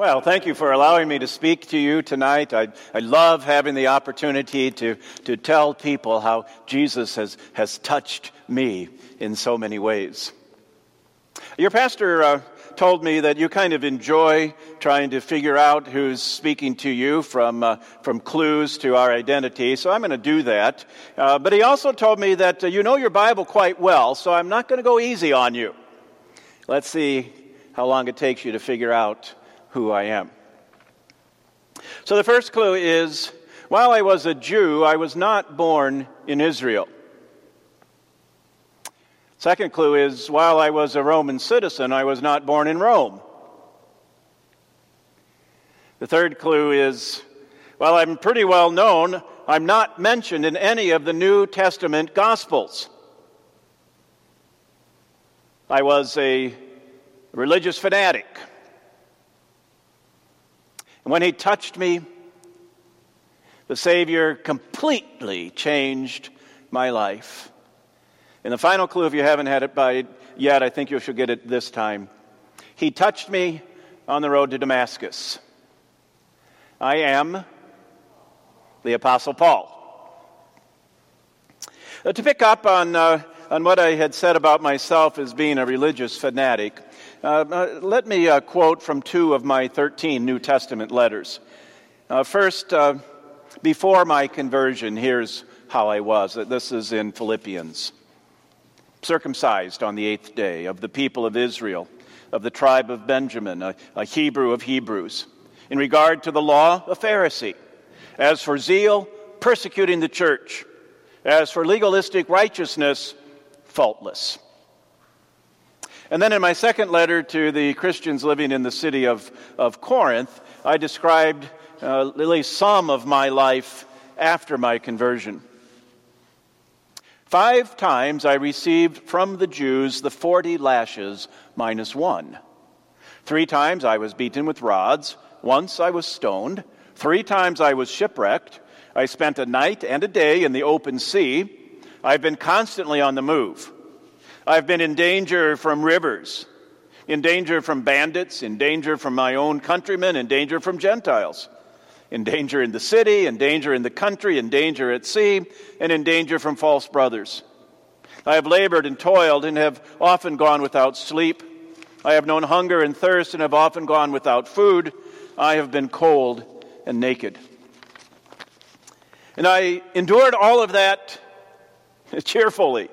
Well, thank you for allowing me to speak to you tonight. I love having the opportunity to tell people how Jesus has touched me in so many ways. Your pastor told me that you kind of enjoy trying to figure out who's speaking to you from clues to our identity, so I'm going to do that. But he also told me that you know your Bible quite well, so I'm not going to go easy on you. Let's see how long it takes you to figure out who I am. So the first clue is, while I was a Jew, I was not born in Israel. Second clue is, while I was a Roman citizen, I was not born in Rome. The third clue is, while I'm pretty well known, I'm not mentioned in any of the New Testament Gospels. I was a religious fanatic. And when he touched me, the Savior completely changed my life. And the final clue, if you haven't had it by yet, I think you should get it this time. He touched me on the road to Damascus. I am the Apostle Paul. To pick up on what I had said about myself as being a religious fanatic, let me quote from 2 of my 13 New Testament letters. First, before my conversion, here's how I was. This is in Philippians. Circumcised on the 8th day, of the people of Israel, of the tribe of Benjamin, a Hebrew of Hebrews. In regard to the law, a Pharisee. As for zeal, persecuting the church. As for legalistic righteousness, faultless. And then in my second letter to the Christians living in the city of Corinth, I described at least some of my life after my conversion. 5 times I received from the Jews the 40 lashes minus 1. 3 times I was beaten with rods. Once I was stoned. 3 times I was shipwrecked. I spent a night and a day in the open sea. I've been constantly on the move. I've been in danger from rivers, in danger from bandits, in danger from my own countrymen, in danger from Gentiles, in danger in the city, in danger in the country, in danger at sea, and in danger from false brothers. I have labored and toiled and have often gone without sleep. I have known hunger and thirst and have often gone without food. I have been cold and naked. And I endured all of that cheerfully.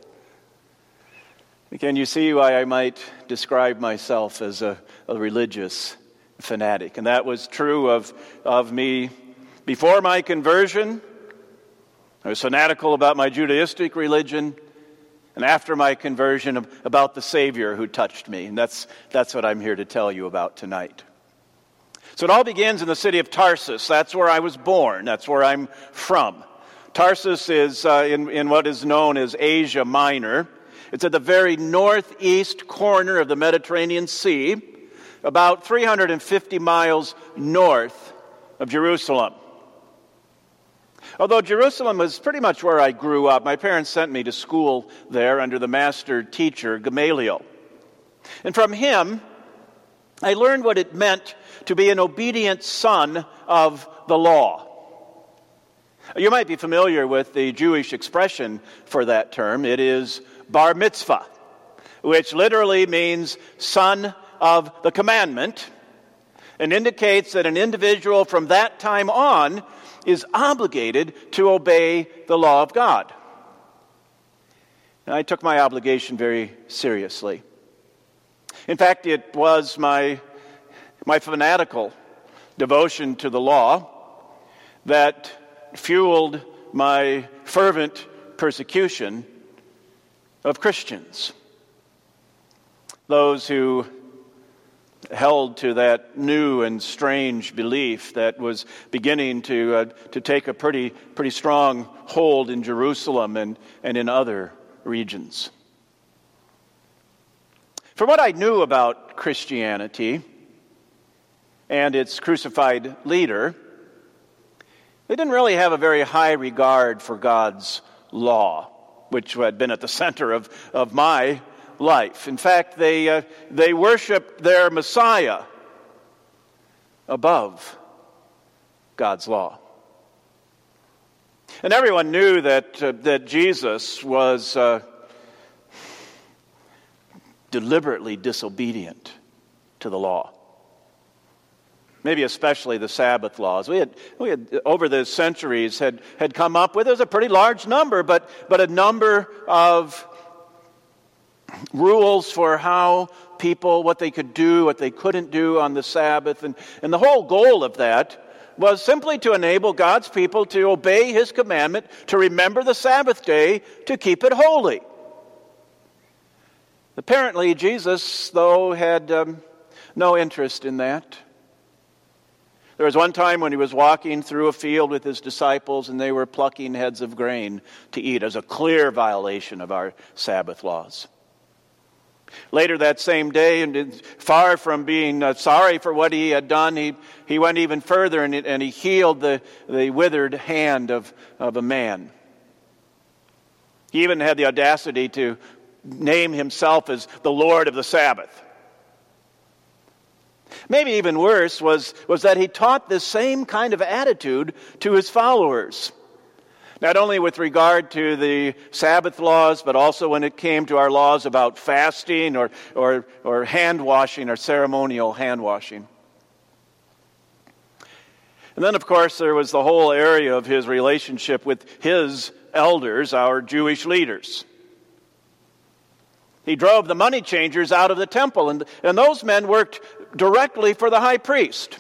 Can you see why I might describe myself as a religious fanatic? And that was true of me before my conversion. I was fanatical about my Judaistic religion, and after my conversion about the Savior who touched me. And that's what I'm here to tell you about tonight. So it all begins in the city of Tarsus. That's where I was born. That's where I'm from. Tarsus is in what is known as Asia Minor. It's at the very northeast corner of the Mediterranean Sea, about 350 miles north of Jerusalem. Although Jerusalem was pretty much where I grew up, my parents sent me to school there under the master teacher, Gamaliel. And from him, I learned what it meant to be an obedient son of the law. You might be familiar with the Jewish expression for that term. It is bar mitzvah, which literally means son of the commandment, and indicates that an individual from that time on is obligated to obey the law of God. And I took my obligation very seriously. In fact, it was my fanatical devotion to the law that fueled my fervent persecution of Christians. Those who held to that new and strange belief that was beginning to take a pretty strong hold in Jerusalem and in other regions. From what I knew about Christianity and its crucified leader, they didn't really have a very high regard for God's law, which had been at the center of my life. In fact, they worshiped their Messiah above God's law. And everyone knew that Jesus was deliberately disobedient to the law. Maybe especially the Sabbath laws. We had over the centuries had come up with, there's a pretty large number, but a number of rules for how people, what they could do, what they couldn't do on the Sabbath. And the whole goal of that was simply to enable God's people to obey His commandment, to remember the Sabbath day, to keep it holy. Apparently, Jesus, though, had no interest in that. There was one time when He was walking through a field with His disciples, and they were plucking heads of grain to eat as a clear violation of our Sabbath laws. Later that same day, and far from being sorry for what He had done, he went even further and He healed the withered hand of a man. He even had the audacity to name Himself as the Lord of the Sabbath. Maybe even worse was that He taught this same kind of attitude to His followers. Not only with regard to the Sabbath laws, but also when it came to our laws about fasting or hand washing or ceremonial hand washing. And then, of course, there was the whole area of His relationship with His elders, our Jewish leaders. He drove the money changers out of the temple, and those men worked directly for the high priest.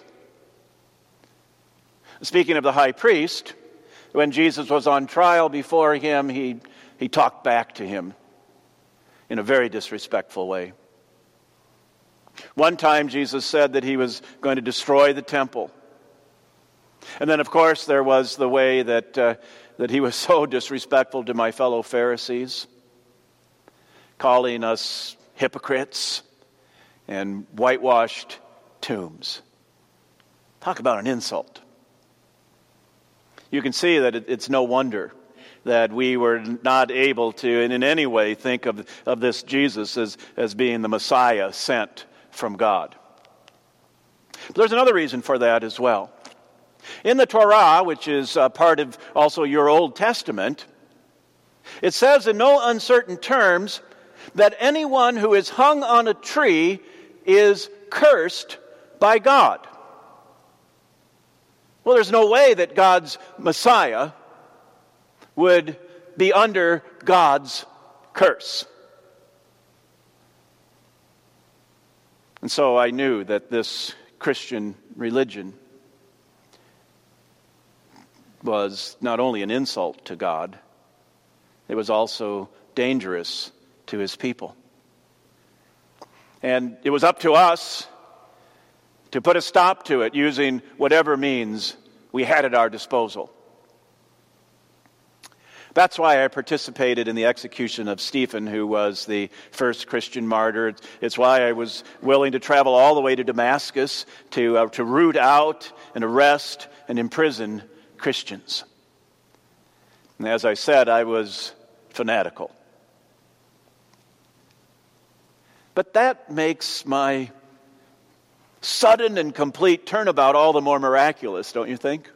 Speaking of the high priest, when Jesus was on trial before him, he talked back to him in a very disrespectful way. One time Jesus said that He was going to destroy the temple. And then, of course, there was the way that He was so disrespectful to my fellow Pharisees, calling us hypocrites and whitewashed tombs. Talk about an insult. You can see that it's no wonder that we were not able to in any way think of this Jesus as being the Messiah sent from God. But there's another reason for that as well. In the Torah, which is part of also your Old Testament, it says in no uncertain terms that anyone who is hung on a tree is cursed by God. Well, there's no way that God's Messiah would be under God's curse. And so I knew that this Christian religion was not only an insult to God, it was also dangerous to His people. And it was up to us to put a stop to it using whatever means we had at our disposal. That's why I participated in the execution of Stephen, who was the first Christian martyr. It's why I was willing to travel all the way to Damascus to root out and arrest and imprison Christians. And as I said, I was fanatical. But that makes my sudden and complete turnabout all the more miraculous, don't you think?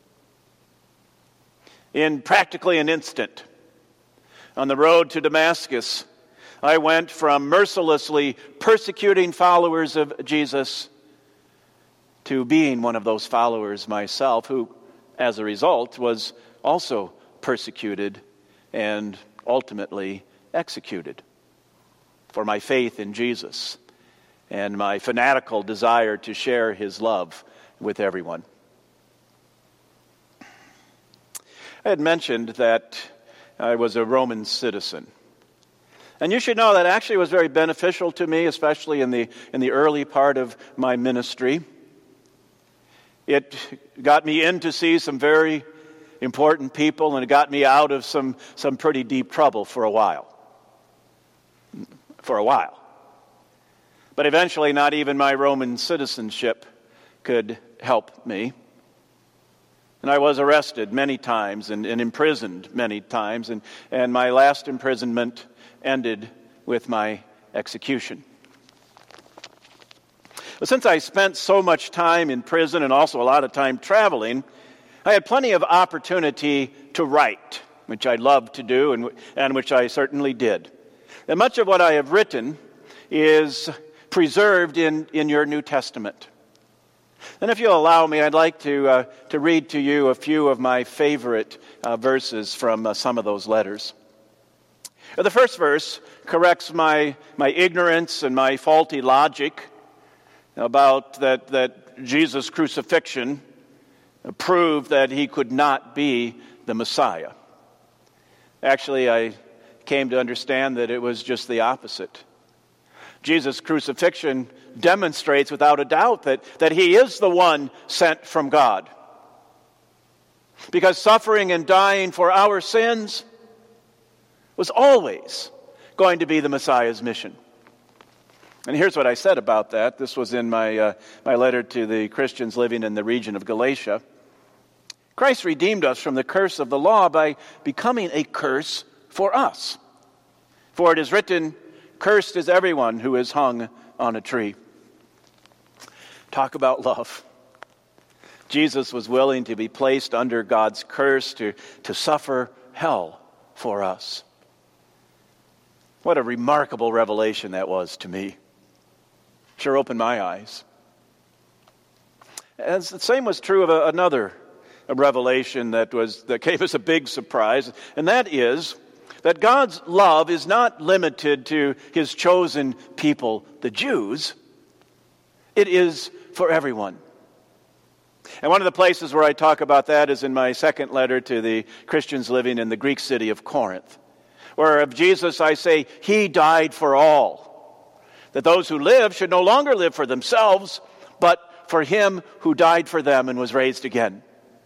In practically an instant, on the road to Damascus, I went from mercilessly persecuting followers of Jesus to being one of those followers myself, who, as a result, was also persecuted and ultimately executed for my faith in Jesus and my fanatical desire to share His love with everyone. I had mentioned that I was a Roman citizen. And you should know that actually was very beneficial to me, especially in the early part of my ministry. It got me in to see some very important people, and it got me out of some pretty deep trouble for a while. But eventually, not even my Roman citizenship could help me. And I was arrested many times and imprisoned many times, and my last imprisonment ended with my execution. But since I spent so much time in prison and also a lot of time traveling, I had plenty of opportunity to write, which I love to do and which I certainly did. And much of what I have written is preserved in your New Testament. And if you'll allow me, I'd like to read to you a few of my favorite verses from some of those letters. The first verse corrects my ignorance and my faulty logic about that Jesus' crucifixion proved that he could not be the Messiah. Actually, I came to understand that it was just the opposite. Jesus' crucifixion demonstrates without a doubt that he is the one sent from God. Because suffering and dying for our sins was always going to be the Messiah's mission. And here's what I said about that. This was in my letter to the Christians living in the region of Galatia. Christ redeemed us from the curse of the law by becoming a curse for us. For it is written, "Cursed is everyone who is hung on a tree." Talk about love. Jesus was willing to be placed under God's curse to suffer hell for us. What a remarkable revelation that was to me. Sure opened my eyes. And the same was true of another revelation that gave us a big surprise, and that is that God's love is not limited to his chosen people, the Jews. It is for everyone. And one of the places where I talk about that is in my second letter to the Christians living in the Greek city of Corinth, where of Jesus I say, he died for all, that those who live should no longer live for themselves, but for him who died for them and was raised again.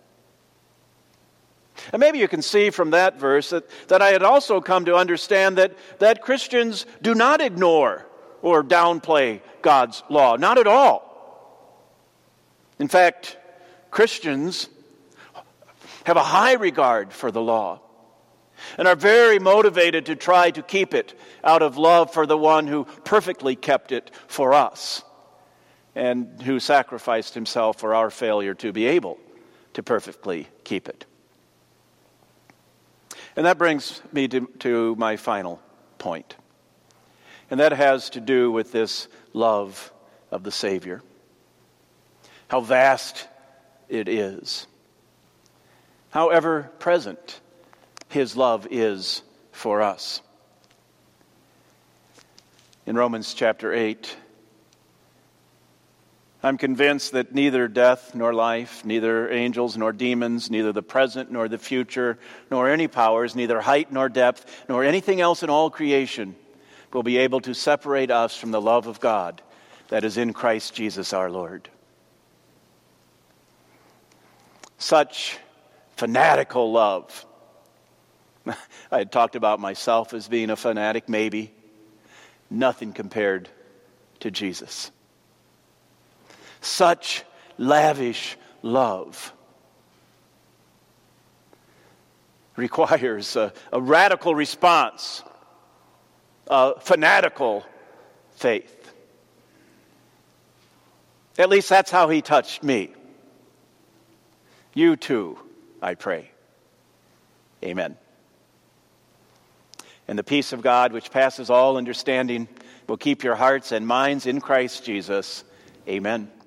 And maybe you can see from that verse that I had also come to understand that Christians do not ignore or downplay God's law. Not at all. In fact, Christians have a high regard for the law and are very motivated to try to keep it out of love for the one who perfectly kept it for us and who sacrificed himself for our failure to be able to perfectly keep it. And that brings me to my final point. And that has to do with this love of the Savior. How vast it is. How ever present his love is for us. In Romans chapter 8, I'm convinced that neither death nor life, neither angels nor demons, neither the present nor the future, nor any powers, neither height nor depth, nor anything else in all creation will be able to separate us from the love of God that is in Christ Jesus our Lord. Such fanatical love. I had talked about myself as being a fanatic, maybe. Nothing compared to Jesus. Such lavish love requires a radical response, a fanatical faith. At least that's how he touched me. You too, I pray. Amen. And the peace of God, which passes all understanding, will keep your hearts and minds in Christ Jesus. Amen.